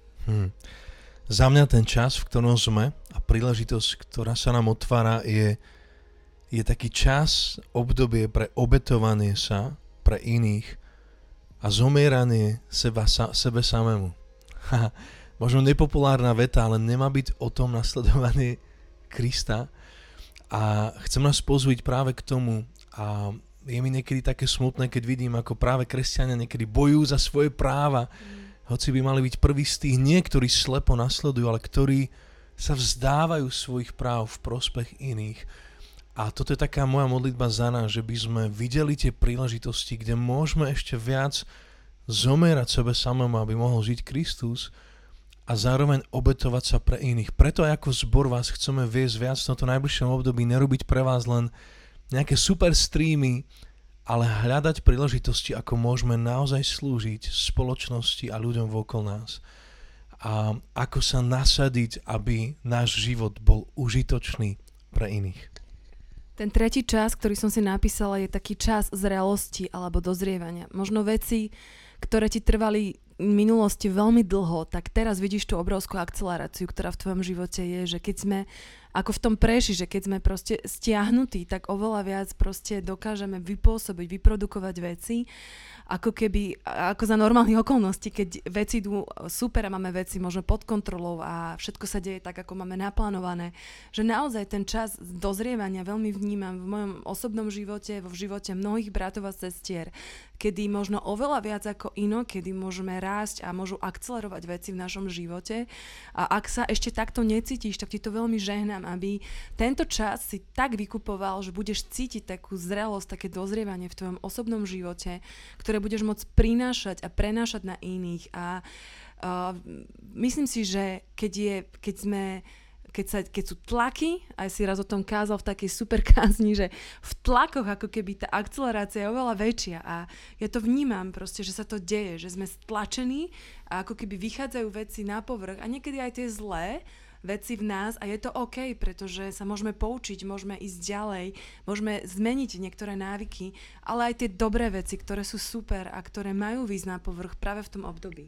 Za mňa ten čas, v ktorom sme a príležitosť, ktorá sa nám otvára, je taký čas, obdobie pre obetovanie sa pre iných a zomieranie sebe samému. Možno nepopulárna veta, ale nemá byť o tom nasledovanie Krista. A chcem nás pozviť práve k tomu. A je mi niekedy také smutné, keď vidím, ako práve kresťania niekedy bojujú za svoje práva. Hoci by mali byť prví z tých nie, ktorí slepo nasledujú, ale ktorí sa vzdávajú svojich práv v prospech iných. A toto je taká moja modlitba za nás, že by sme videli tie príležitosti, kde môžeme ešte viac zomierať sebe samému, aby mohol žiť Kristus a zároveň obetovať sa pre iných. Preto aj ako zbor vás chceme viesť viac v tomto najbližšom období, nerobiť pre vás len nejaké super streamy, ale hľadať príležitosti, ako môžeme naozaj slúžiť spoločnosti a ľuďom okolo nás. A ako sa nasadiť, aby náš život bol užitočný pre iných. Ten tretí čas, ktorý som si napísala, je taký čas zrelosti alebo dozrievania. Možno veci, ktoré ti trvali v minulosti veľmi dlho, tak teraz vidíš tú obrovskú akceleráciu, ktorá v tvojom živote je, že keď sme ako v tom preši, že keď sme proste stiahnutí, tak oveľa viac proste dokážeme vypôsobiť, vyprodukovať veci, ako za normálnych okolností, keď veci idú super a máme veci možno pod kontrolou a všetko sa deje tak, ako máme naplánované. Že naozaj ten čas dozrievania veľmi vnímam v mojom osobnom živote, vo živote mnohých bratov a sestier, kedy možno oveľa viac ako inokedy môžeme rásť a môžu akcelerovať veci v našom živote. A ak sa ešte takto necítiš, tak ti to veľmi žehnám, aby tento čas si tak vykupoval, že budeš cítiť takú zrelosť, také dozrievanie v tvojom osobnom živote, ktoré budeš môcť prinášať a prenášať na iných. A myslím si, že keď sú tlaky, aj si raz o tom kázal v takej super kázni, že v tlakoch ako keby tá akcelerácia je oveľa väčšia a ja to vnímam proste, že sa to deje, že sme stlačení a ako keby vychádzajú veci na povrch a niekedy aj tie zlé veci v nás a je to OK, pretože sa môžeme poučiť, môžeme ísť ďalej, môžeme zmeniť niektoré návyky, ale aj tie dobré veci, ktoré sú super a ktoré majú výjsť na povrch práve v tom období.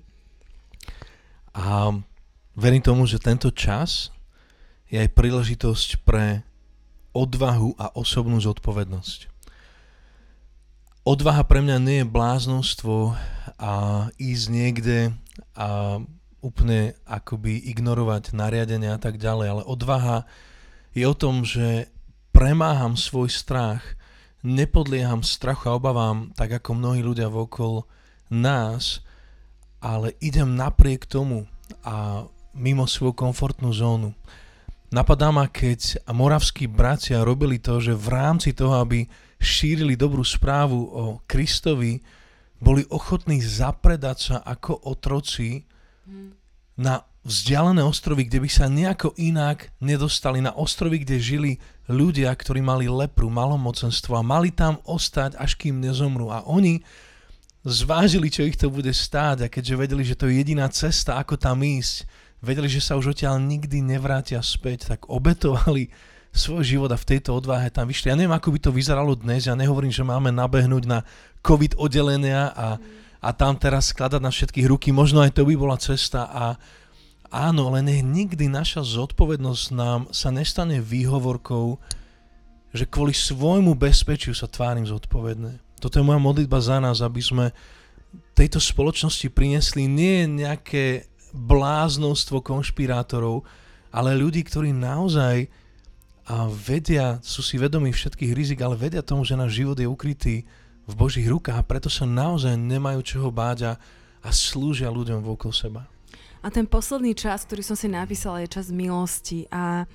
A verím tomu, že tento čas je aj príležitosť pre odvahu a osobnú zodpovednosť. Odvaha pre mňa nie je bláznostvo a ísť niekde a úplne akoby ignorovať nariadenia a tak ďalej, ale odvaha je o tom, že premáham svoj strach, nepodlieham strachu a obavám, tak ako mnohí ľudia okolo nás, ale idem napriek tomu a mimo svoju komfortnú zónu. Napadá ma, keď moravskí bratia robili to, že v rámci toho, aby šírili dobrú správu o Kristovi, boli ochotní zapredať sa ako otroci na vzdialené ostrovy, kde by sa nejako inak nedostali, na ostrovy, kde žili ľudia, ktorí mali lepru, malomocenstvo a mali tam ostať, až kým nezomrú. A oni zvážili, čo ich to bude stáť a keďže vedeli, že to je jediná cesta, ako tam ísť, vedeli, že sa už odtiaľ nikdy nevrátia späť, tak obetovali svoj život a v tejto odvahe tam vyšli. Ja neviem, ako by to vyzeralo dnes, ja nehovorím, že máme nabehnúť na COVID oddelenia a tam teraz skladať na všetkých ruky, možno aj to by bola cesta a áno, ale nech nikdy naša zodpovednosť nám sa nestane výhovorkou, že kvôli svojmu bezpečiu sa tvárim zodpovedné. Toto je moja modlitba za nás, aby sme tejto spoločnosti priniesli nie nejaké bláznostvo konšpirátorov, ale ľudí, ktorí naozaj vedia, sú si vedomí všetkých rizik, ale vedia tomu, že náš život je ukrytý v Božích rukách a preto sa naozaj nemajú čoho báť a a slúžia ľuďom vokolo seba. A ten posledný čas, ktorý som si napísala, je čas milosti. A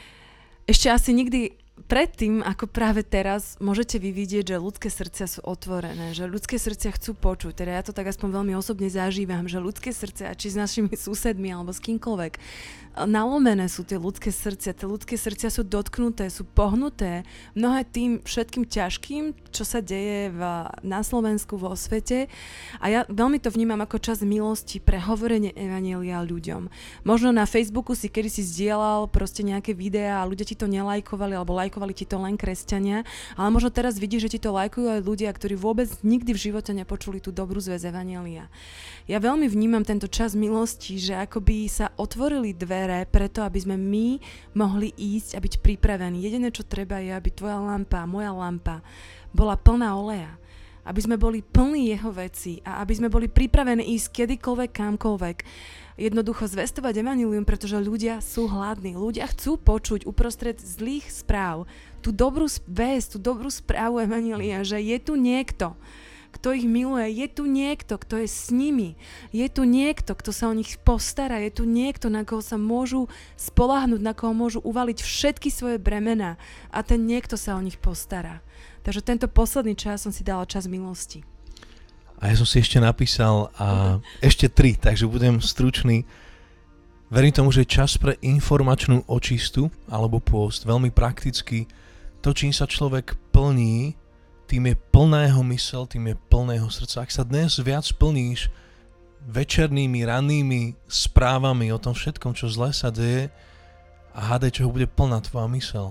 ešte asi nikdy predtým, ako práve teraz, môžete vy vidieť, že ľudské srdcia sú otvorené, že ľudské srdcia chcú počuť. Teda ja to tak aspoň veľmi osobne zažívam, že ľudské srdcia, či s našimi susedmi alebo s kýmkoľvek, nalomené sú tie ľudské srdcia sú dotknuté, sú pohnuté mnohé tým všetkým ťažkým, čo sa deje na Slovensku, vo svete. A ja veľmi to vnímam ako čas milosti pre hovorenie evanjelia ľuďom. Možno na Facebooku si kedysi zdieľal proste nejaké videá a ľudia ti to nelajkovali alebo lajkovali ti to len kresťania, ale možno teraz vidíš, že ti to lajkujú aj ľudia, ktorí vôbec nikdy v živote nepočuli tú dobrú zvesť evanjelia. Ja veľmi vnímam tento čas milosti, že akoby sa otvorili dvere preto, aby sme my mohli ísť a byť pripravení. Jediné, čo treba, je, aby tvoja lampa, moja lampa bola plná oleja. Aby sme boli plní jeho veci a aby sme boli pripravení ísť kedykoľvek, kamkoľvek. Jednoducho zvestovať evanjelium, pretože ľudia sú hladní. Ľudia chcú počuť uprostred zlých správ tú dobrú vesť, tú dobrú správu evanjelia, že je tu niekto, kto ich miluje, je tu niekto, kto je s nimi, je tu niekto, kto sa o nich postará, je tu niekto, na koho sa môžu spoľahnúť, na koho môžu uvaliť všetky svoje bremená a ten niekto sa o nich postará. Takže tento posledný čas som si dala čas milosti. A ja som si ešte napísal ešte 3, takže budem stručný. Verím tomu, že je čas pre informačnú očistu alebo pôst. Veľmi prakticky. To, čím sa človek plní, tým je plná jeho mysel, tým je plné jeho srdca. Ak sa dnes viac plníš večernými, rannými správami o tom všetkom, čo zle sa deje, a hádaj, čoho bude plná tvoja mysel.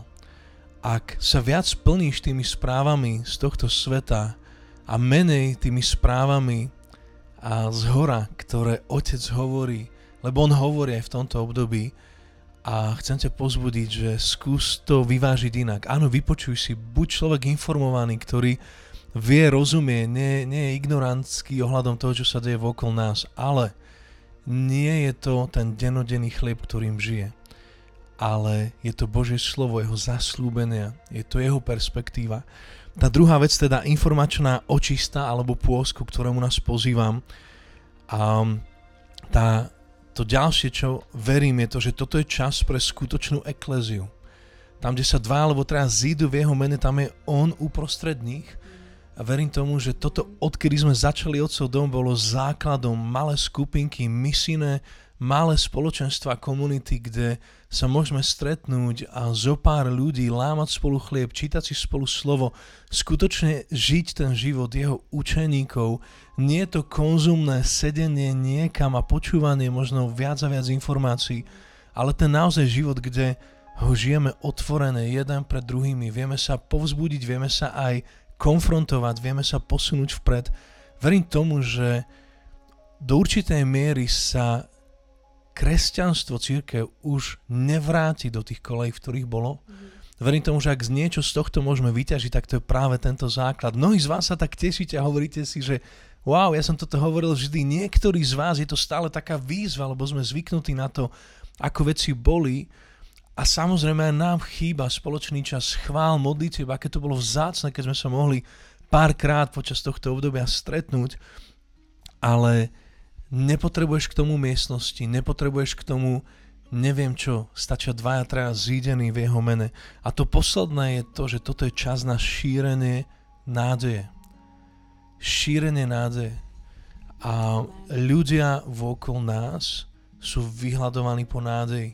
Ak sa viac plníš tými správami z tohto sveta a menej tými správami a zhora, ktoré Otec hovorí, lebo on hovorí aj v tomto období, a chcem ťa pozbudiť, že skús to vyvážiť inak. Áno, vypočuj si, buď človek informovaný, ktorý vie, rozumie, nie je ignorantský ohľadom toho, čo sa deje okolo nás, ale nie je to ten dennodenný chlieb, ktorým žije. Ale je to Božie slovo, jeho zasľúbenia, je to jeho perspektíva. Tá druhá vec, teda informačná očista alebo pôsku, ktorému nás pozývam, to ďalšie, čo verím, je to, že toto je čas pre skutočnú ekléziu. Tam, kde sa 2 alebo 3 zídu v jeho mene, tam je on uprostred nich. A verím tomu, že toto, odkedy sme začali Otcov dom, bolo základom malé skupinky, misijné, malé spoločenstva, komunity, kde sa môžeme stretnúť a zo pár ľudí lámať spolu chlieb, čítať si spolu slovo, skutočne žiť ten život jeho učeníkov. Nie je to konzumné sedenie niekam a počúvanie možno viac a viac informácií, ale ten naozaj život, kde ho žijeme otvorené jeden pred druhými, vieme sa povzbudiť, vieme sa aj konfrontovať, vieme sa posunúť vpred. Verím tomu, že do určitej miery sa kresťanstvo, cirkev už nevráti do tých kolejí, v ktorých bolo. Verím tomu, že ak niečo z tohto môžeme vyťažiť, tak to je práve tento základ. Mnohí z vás sa tak tešíte a hovoríte si, že wow, ja som toto hovoril vždy. Niektorí z vás je to stále taká výzva, lebo sme zvyknutí na to, ako veci boli. A samozrejme aj nám chýba spoločný čas, chvál, modlitieb, aké to bolo vzácne, keď sme sa mohli párkrát počas tohto obdobia stretnúť. Ale nepotrebuješ k tomu miestnosti, nepotrebuješ k tomu neviem čo, stačia 2-3 zídení v jeho mene. A to posledné je to, že toto je čas na šírenie nádeje. Šírenie nádeje. A ľudia vokol nás sú vyhľadovaní po nádeji.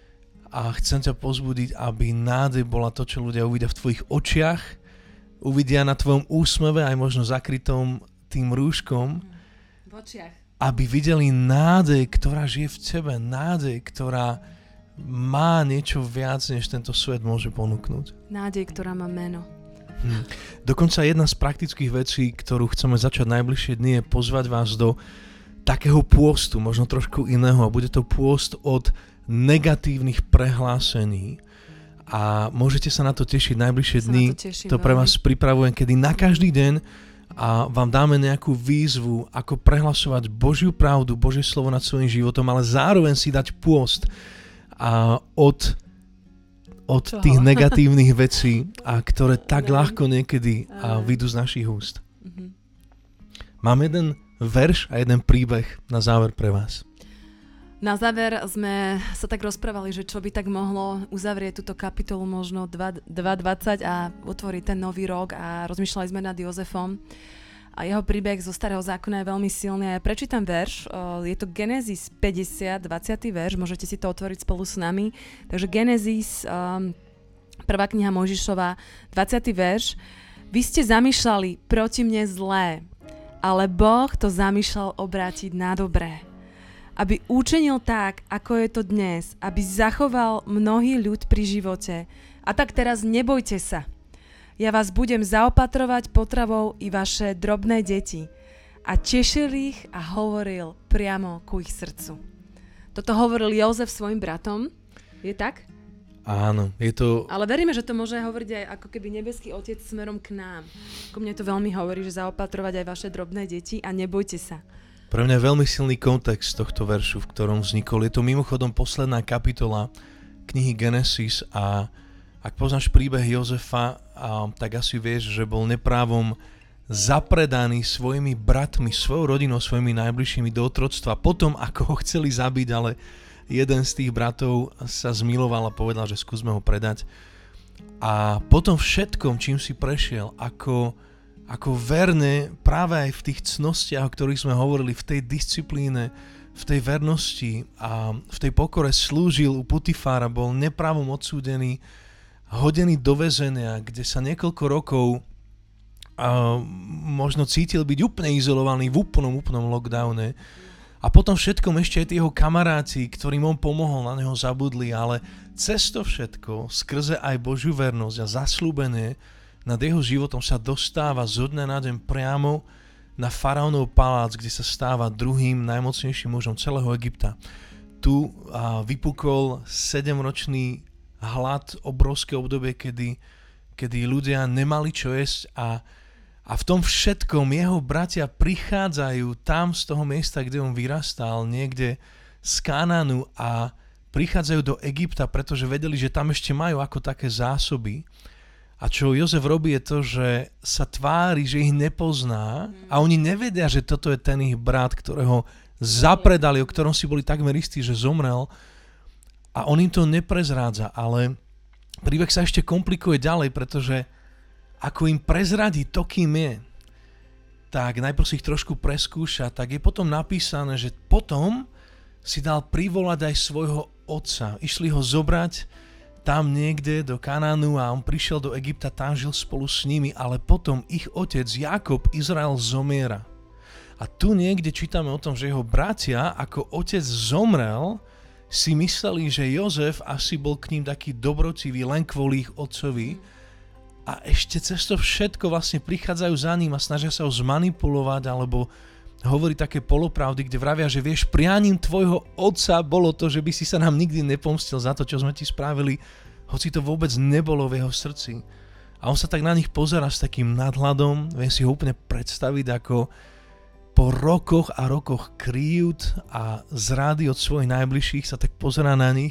A chcem ťa pozbudiť, aby nádej bola to, čo ľudia uvidia v tvojich očiach, uvidia na tvojom úsmeve, aj možno zakrytom tým rúškom. V očiach. Aby videli nádej, ktorá žije v tebe, nádej, ktorá má niečo viac, než tento svet môže ponúknuť. Nádej, ktorá má meno. Dokonca jedna z praktických vecí, ktorú chceme začať najbližšie dni, je pozvať vás do takého pôstu, možno trošku iného, a bude to pôst od negatívnych prehlásení. A môžete sa na to tešiť najbližšie dni. To pre vás pripravujem, kedy na každý deň a vám dáme nejakú výzvu, ako prehlasovať Božiu pravdu, Božie slovo nad svojím životom, ale zároveň si dať pôst a od tých negatívnych vecí, a ktoré tak ľahko niekedy vyjdú z našich úst. Mám jeden verš a jeden príbeh na záver pre vás. Na záver sme sa tak rozprávali, že čo by tak mohlo uzavrieť túto kapitolu možno 2.20 a otvoriť ten nový rok a rozmýšľali sme nad Jozefom. A jeho príbeh zo Starého zákona je veľmi silný. Ja prečítam verš, je to Genesis 50, 20. verš, môžete si to otvoriť spolu s nami. Takže Genesis, prvá kniha Mojžišova, 20. verš. Vy ste zamýšľali proti mne zlé, ale Boh to zamýšľal obrátiť na dobré. Aby učinil tak, ako je to dnes, aby zachoval mnohý ľud pri živote. A tak teraz nebojte sa. Ja vás budem zaopatrovať potravou i vaše drobné deti. A tešil ich a hovoril priamo ku ich srdcu. Toto hovoril Jozef svojim bratom. Je tak? Áno, je to... Ale veríme, že to môže hovoriť aj ako keby nebeský otec smerom k nám. Ako mne to veľmi hovorí, že zaopatrovať aj vaše drobné deti a nebojte sa. Pre mňa je veľmi silný kontext tohto veršu, v ktorom vznikol. Je to mimochodom posledná kapitola knihy Genesis a ak poznáš príbeh Jozefa, tak asi vieš, že bol neprávom zapredaný svojimi bratmi, svojou rodinou, svojimi najbližšími do otroctva. Potom, ako ho chceli zabiť, ale jeden z tých bratov sa zmiloval a povedal, že skúsme ho predať. A potom všetkom, čím si prešiel, ako verne práve aj v tých cnostiach, o ktorých sme hovorili, v tej disciplíne, v tej vernosti a v tej pokore slúžil u Putifára, bol neprávom odsúdený, hodený do väzenia, kde sa niekoľko rokov možno cítil byť úplne izolovaný v úplnom lockdowne. A potom všetkom ešte aj tí jeho kamaráti, ktorým on pomohol, na neho zabudli, ale cez to všetko, skrze aj Božiu vernosť a zasľúbenie nad jeho životom sa dostáva zo dňa na deň priamo na faraónov palác, kde sa stáva druhým najmocnejším mužom celého Egypta. Tu vypukol 7-ročný hlad, obrovské obdobie, kedy ľudia nemali čo jesť a v tom všetkom jeho bratia prichádzajú tam z toho miesta, kde on vyrastal, niekde z Kanánu a prichádzajú do Egypta, pretože vedeli, že tam ešte majú ako také zásoby. A čo Jozef robí je to, že sa tvári, že ich nepozná a oni nevedia, že toto je ten ich brat, ktorého zapredali, o ktorom si boli takmer istí, že zomrel a on im to neprezrádza, ale príbeh sa ešte komplikuje ďalej, pretože ako im prezradí to, kým je, tak najprv si ich trošku preskúša, tak je potom napísané, že potom si dal privolať aj svojho otca. Išli ho zobrať tam niekde do Kanánu a on prišiel do Egypta, tam žil spolu s nimi, ale potom ich otec Jákob, Izrael, zomiera. A tu niekde čítame o tom, že jeho bratia, ako otec zomrel, si mysleli, že Jozef asi bol k ním taký dobrocivý len kvôli ich otcovi a ešte cez to všetko vlastne prichádzajú za ním a snažia sa ho zmanipulovať alebo hovorí také polopravdy, kde vravia, že vieš, prianím tvojho otca bolo to, že by si sa nám nikdy nepomstil za to, čo sme ti spravili, hoci to vôbec nebolo v jeho srdci. A on sa tak na nich pozerá s takým nadhľadom, viem si ho úplne predstaviť, ako po rokoch a rokoch krývd a zrady od svojich najbližších sa tak pozerá na nich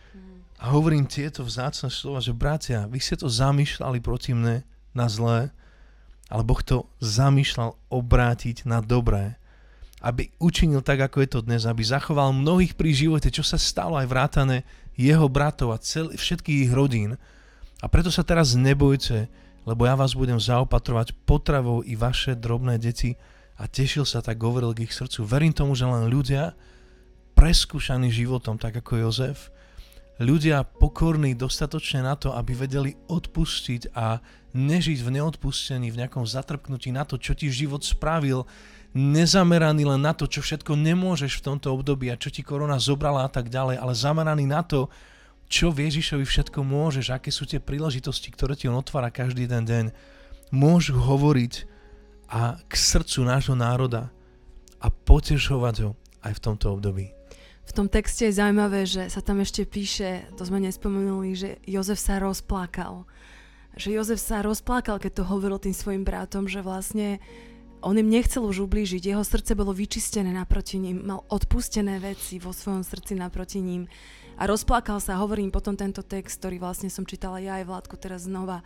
a hovorím tieto vzácne slova, že bratia, vy ste to zamýšľali proti mne na zlé, ale Boh to zamýšľal obrátiť na dobré. Aby učinil tak, ako je to dnes, aby zachoval mnohých pri živote, čo sa stalo aj vrátane jeho bratov a všetkých ich rodín. A preto sa teraz nebojte, lebo ja vás budem zaopatrovať potravou i vaše drobné deti. A tešil sa, tak hovoril k ich srdcu. Verím tomu, že len ľudia preskúšaní životom, tak ako Jozef, ľudia pokorní dostatočne na to, aby vedeli odpustiť a nežiť v neodpustení, v nejakom zatrpknutí na to, čo ti život spravil, nezameraný len na to, čo všetko nemôžeš v tomto období a čo ti korona zobrala a tak ďalej, ale zameraný na to, čo Ježišovi všetko môžeš, aké sú tie príležitosti, ktoré ti on otvára každý ten deň. Môžu hovoriť a k srdcu nášho národa a potešovať ho aj v tomto období. V tom texte je zaujímavé, že sa tam ešte píše, to sme nespomenuli, že Jozef sa rozplakal. Že Jozef sa rozplakal, keď to hovoril tým svojim bratom, že vlastne on im nechcel už ublížiť. Jeho srdce bolo vyčistené naproti ním, mal odpustené veci vo svojom srdci naproti ním. A rozplakal sa, hovorím potom tento text, ktorý vlastne som čítala ja aj Vládku teraz znova.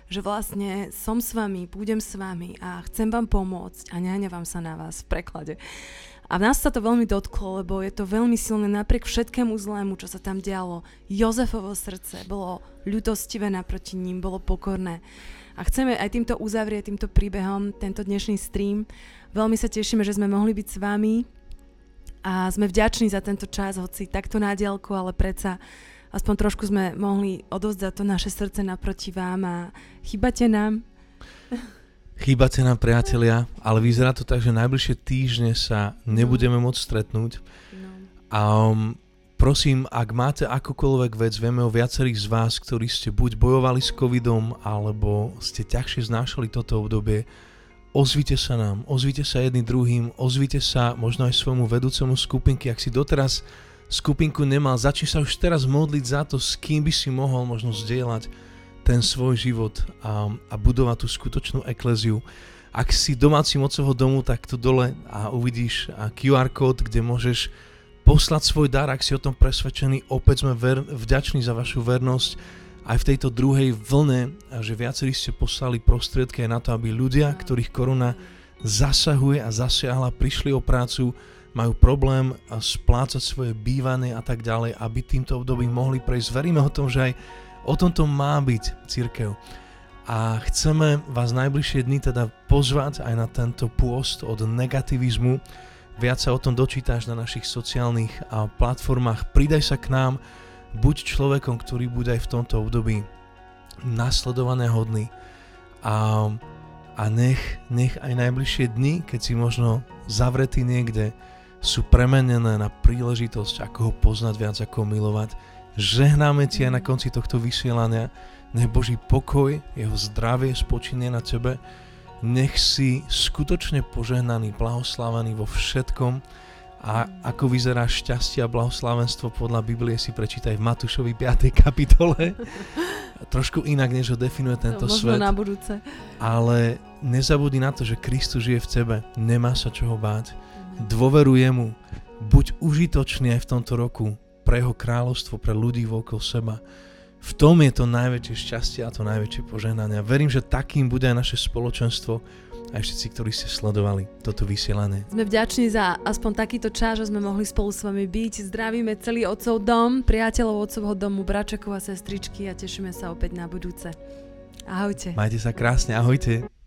že vlastne som s vami, budem s vami a chcem vám pomôcť a nehnevam sa na vás v preklade. A v nás sa to veľmi dotklo, lebo je to veľmi silné napriek všetkému zlému, čo sa tam dialo. Jozefovo srdce bolo ľutostivé naproti ním, bolo pokorné. A chceme aj týmto uzavrieť, týmto príbehom, tento dnešný stream. Veľmi sa tešíme, že sme mohli byť s vami a sme vďační za tento čas, hoci takto na diaľku, ale predsa aspoň trošku sme mohli odovzdať to naše srdce naproti vám a chýbate nám. Chýbate nám, priatelia, ale vyzerá to tak, že najbližšie týždne sa nebudeme môcť stretnúť. A prosím, ak máte akúkoľvek vec, vieme o viacerých z vás, ktorí ste buď bojovali s covidom, alebo ste ťažšie znášali toto obdobie, ozvite sa nám, ozvite sa jedným druhým, ozvite sa možno aj svojmu vedúcemu skupinky, ak si doteraz skupinku nemal, začni sa už teraz modliť za to, s kým by si mohol možno zdieľať ten svoj život a budovať tú skutočnú ekléziu. Ak si domácim otcovho domu, tak tu dole a uvidíš QR kód, kde môžeš poslať svoj dar, ak si o tom presvedčený. Opäť sme vďační za vašu vernosť aj v tejto druhej vlne, že viacerí ste poslali prostriedky aj na to, aby ľudia, ktorých korona zasahuje a zasiahla, prišli o prácu, majú problém splácať svoje bývanie a tak ďalej, aby týmto obdobím mohli prejsť. Veríme o tom, že aj o tomto má byť cirkev. A chceme vás najbližšie dni teda pozvať aj na tento pôst od negativizmu. Viac sa o tom dočítaš na našich sociálnych platformách. Pridaj sa k nám, buď človekom, ktorý bude aj v tomto období nasledované hodný. A nech aj najbližšie dni, keď si možno zavretý niekde, sú premenené na príležitosť, ako ho poznať viac, ako ho milovať. Žehnáme ti aj na konci tohto vysielania. Nech Boží pokoj, jeho zdravie spočinie na tebe. Nech si skutočne požehnaný, blahoslávaný vo všetkom. A ako vyzerá šťastie a blahoslavenstvo podľa Biblie, si prečítaj v Matúšovi 5. kapitole. Trošku inak, než ho definuje tento svet. Možno na budúce. Ale nezabudni na to, že Kristus žije v tebe. Nemá sa čoho báť. Dôveruj mu. Buď užitočný aj v tomto roku pre jeho kráľovstvo, pre ľudí okolo seba. V tom je to najväčšie šťastie a to najväčšie požehnanie. Verím, že takým bude aj naše spoločenstvo a všetci, ktorí ste sledovali toto vysielanie. Sme vďační za aspoň takýto čas, že sme mohli spolu s vami byť. Zdravíme celý otcov dom, priateľov otcovho domu, bračekov a sestričky a tešíme sa opäť na budúce. Ahojte. Majte sa krásne, ahojte.